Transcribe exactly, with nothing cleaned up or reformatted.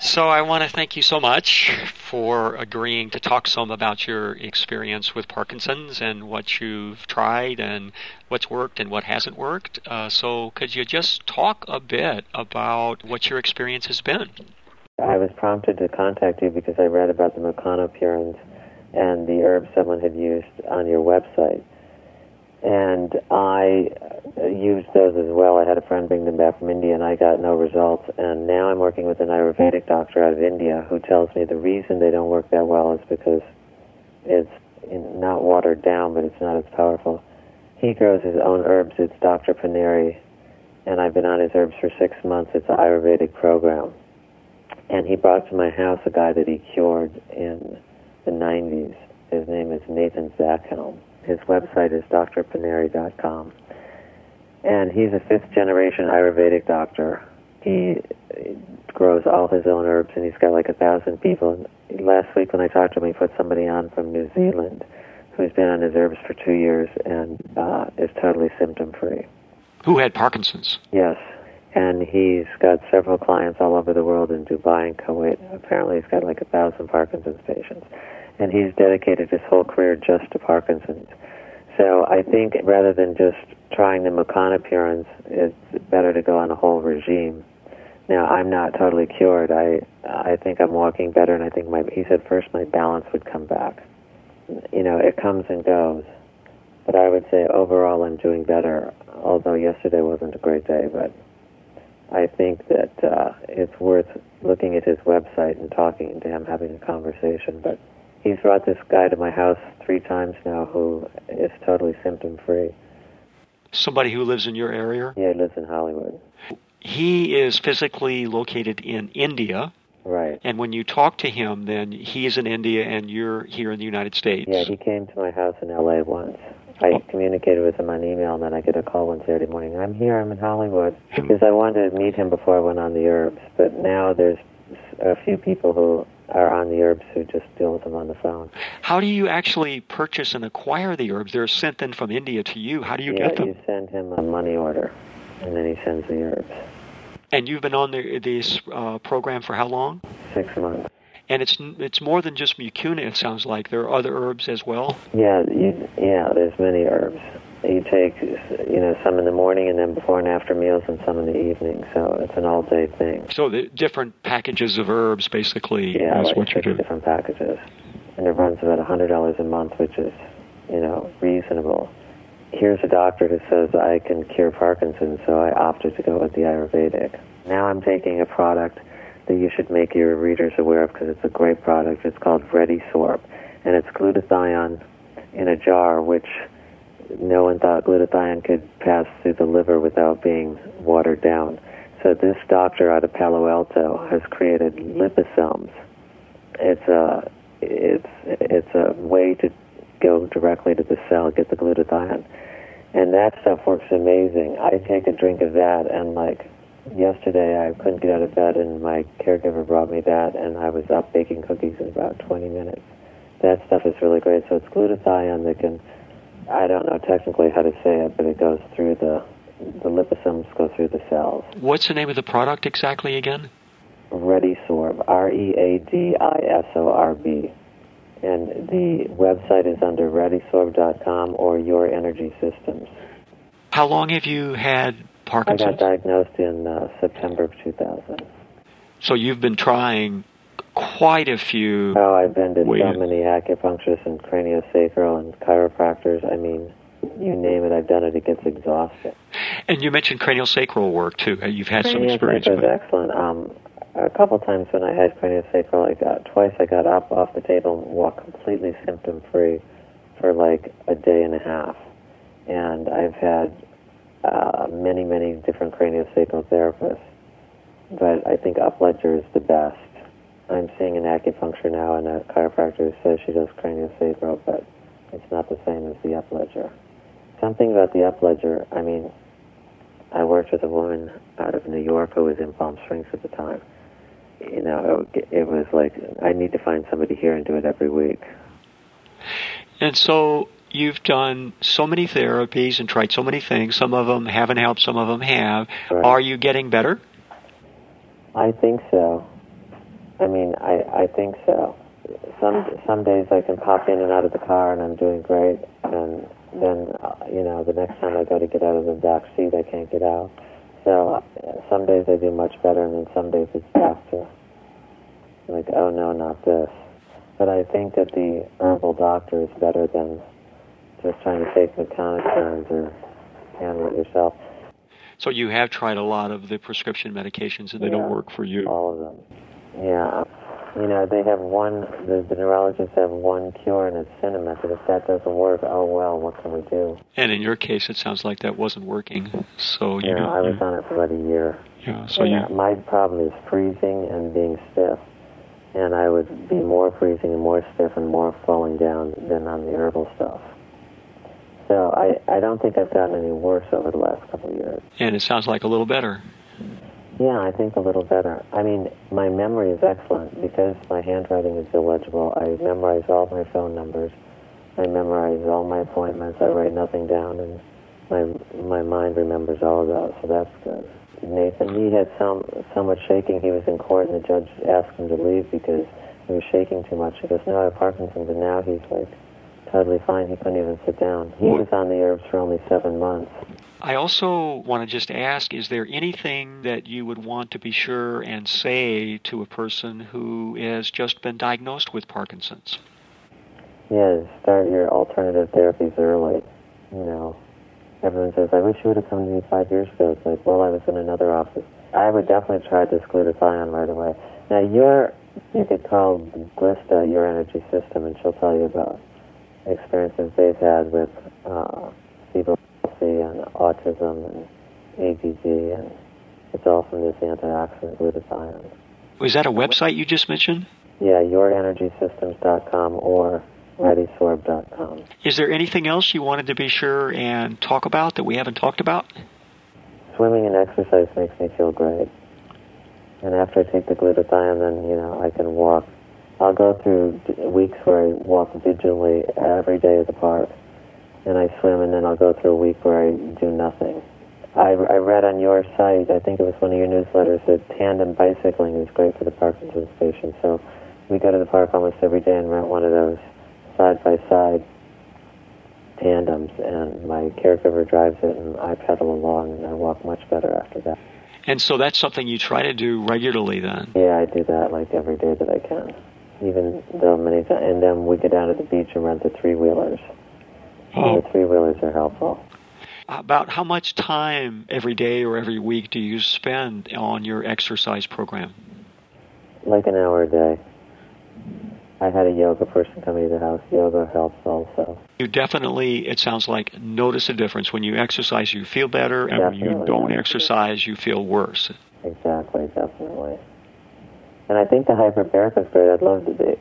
So I want to thank you so much for agreeing to talk some about your experience with Parkinson's and what you've tried and what's worked and what hasn't worked. Uh, so could you just talk a bit about what your experience has been? I was prompted to contact you because I read about the Meconopurins and the herbs someone had used on your website. And I used those as well. I had a friend bring them back from India, and I got no results. And now I'm working with an Ayurvedic doctor out of India who tells me the reason they don't work that well is because it's not watered down, but it's not as powerful. He grows his own herbs. It's Doctor Paneri, and I've been on his herbs for six months. It's an Ayurvedic program. And he brought to my house a guy that he cured in the nineties. His name is Nathan Zackhelm. His website is d r paneri dot com. And he's a fifth-generation Ayurvedic doctor. He grows all his own herbs, and he's got like a thousand people. And last week when I talked to him, he put somebody on from New Zealand who's been on his herbs for two years and uh, is totally symptom-free. Who had Parkinson's? Yes. And he's got several clients all over the world in Dubai and Kuwait. Apparently he's got like a thousand Parkinson's patients. And he's dedicated his whole career just to Parkinson's. So I think rather than just trying the Meconopurins, it's better to go on a whole regime. Now, I'm not totally cured. I I think I'm walking better, and I think my, he said first my balance would come back. You know, it comes and goes. But I would say overall I'm doing better, although yesterday wasn't a great day. But I think that uh, it's worth looking at his website and talking to him, having a conversation. But he's brought this guy to my house three times now who is totally symptom-free. Somebody who lives in your area? Yeah, he lives in Hollywood. He is physically located in India. Right. And when you talk to him, then he is in India and you're here in the United States. Yeah, he came to my house in L A once. I oh. communicated with him on email, and then I get a call one Saturday morning. I'm here, I'm in Hollywood. Because I wanted to meet him before I went on the herbs. But now there's a few people who are on the herbs who just deal with them on the phone. How do you actually purchase and acquire the herbs? They're sent in from India to you. How do you yeah, get them? You send him a money order, and then he sends the herbs. And you've been on the, this uh, program for how long? Six months. And it's it's more than just mucuna, it sounds like. There are other herbs as well? Yeah, you, yeah. There's many herbs. You take, you know, some in the morning and then before and after meals, and some in the evening. So it's an all-day thing. So the different packages of herbs, basically, yeah, is like what you do. different packages, and it runs about a hundred dollars a month, which is, you know, reasonable. Here's a doctor who says I can cure Parkinson's, so I opted to go with the Ayurvedic. Now I'm taking a product that you should make your readers aware of because it's a great product. It's called ReadySorb, and it's glutathione in a jar, which no one thought glutathione could pass through the liver without being watered down. So this doctor out of Palo Alto has created liposomes. It's a it's it's a way to go directly to the cell, get the glutathione, and that stuff works amazing. I take a drink of that, and like yesterday, I couldn't get out of bed, and my caregiver brought me that, and I was up baking cookies in about twenty minutes. That stuff is really great. So it's glutathione that can, I don't know technically how to say it, but it goes through the, the liposomes go through the cells. What's the name of the product exactly again? ReadySorb, R E A D I S O R B. And the website is under ready sorb dot com or Your Energy Systems. How long have you had Parkinson's? I got diagnosed in uh, September of two thousand. So you've been trying quite a few... Oh, I've been to ways. so many acupuncturists and craniosacral and chiropractors. I mean, you name it, I've done it. It gets exhausting. And you mentioned craniosacral work, too. You've had some experience with it. Craniosacral is excellent. Um, a couple times when I had craniosacral, I got, twice I got up off the table and walked completely symptom-free for like a day and a half. And I've had uh, many, many different craniosacral therapists. But I think Upledger is the best. I'm seeing an acupuncture now and a chiropractor who says she does craniosacral, but it's not the same as the Upledger. Something about the Upledger, I mean, I worked with a woman out of New York who was in Palm Springs at the time. You know, it, it was like, I need to find somebody here and do it every week. And so you've done so many therapies and tried so many things. Some of them haven't helped, some of them have. Right. Are you getting better? I think so. I mean, I, I think so. Some some days I can pop in and out of the car and I'm doing great, and then, uh, you know, the next time I go to get out of the back seat, I can't get out. So uh, some days I do much better, and then some days it's back to, like, oh no, not this. But I think that the herbal doctor is better than just trying to take mechanic turns or handle it yourself. So you have tried a lot of the prescription medications and they Yeah, don't work for you. All of them. Yeah. You know, they have one, the, the neurologists have one cure, and it's Cinemet. If that doesn't work, oh well, what can we do? And in your case, it sounds like that wasn't working. So you Yeah, know, I was on it for about a year. Yeah, so yeah, you... My problem is freezing and being stiff. And I would be more freezing and more stiff and more falling down than on the herbal stuff. So I, I don't think I've gotten any worse over the last couple of years. And it sounds like a little better. Yeah, I think a little better. I mean, my memory is excellent because my handwriting is illegible. I memorize all my phone numbers. I memorize all my appointments. I write nothing down, and my my mind remembers all of those, so that's good. Nathan, he had some, so much shaking. He was in court, and the judge asked him to leave because he was shaking too much. He goes, no, I have Parkinson's, and now he's like totally fine. He couldn't even sit down. He was on the herbs for only seven months. I also want to just ask, is there anything that you would want to be sure and say to a person who has just been diagnosed with Parkinson's? Yeah, start your alternative therapies early. You know, everyone says, I wish you would have come to me five years ago. It's like, well, I was in another office. I would definitely try this glutathione right away. Now, your, you could call Glista your energy system, and she'll tell you about experiences they've had with uh, cerebral palsy and autism and A D D, and it's all from this antioxidant glutathione. Was that a website you just mentioned? Yeah, your energy systems dot com or ready sorb dot com. Is there anything else you wanted to be sure and talk about that we haven't talked about? Swimming and exercise makes me feel great. And after I take the glutathione, then, you know, I can walk. I'll go through weeks where I walk vigilantly every day at the park, and I swim, and then I'll go through a week where I do nothing. I, I read on your site, I think it was one of your newsletters, that tandem bicycling is great for the Parkinson's patients. So we go to the park almost every day and rent one of those side-by-side tandems, and my caregiver drives it, and I pedal along, and I walk much better after that. And so that's something you try to do regularly then? Yeah, I do that like every day that I can. Even though many times, and then we get down to the beach and rent the three-wheelers. Oh. The three-wheelers are helpful. About how much time every day or every week do you spend on your exercise program? Like an hour a day. I had a yoga person come into the house. Yoga helps also. You definitely, it sounds like, notice a difference. When you exercise, you feel better, and Definitely. when you don't exercise, you feel worse. Exactly, definitely. And I think the hyperbaric is great. I'd love to be.